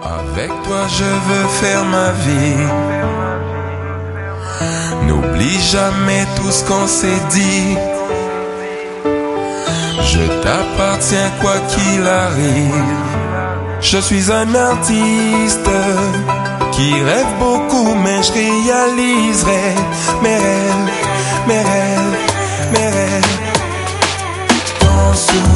Avec toi je veux faire ma vie. N'oublie jamais tout ce qu'on s'est dit. Je t'appartiens quoi qu'il arrive. Je suis un artiste qui rêve beaucoup, mais je réaliserai mes rêves, mes rêves, mes rêves. Ton sourire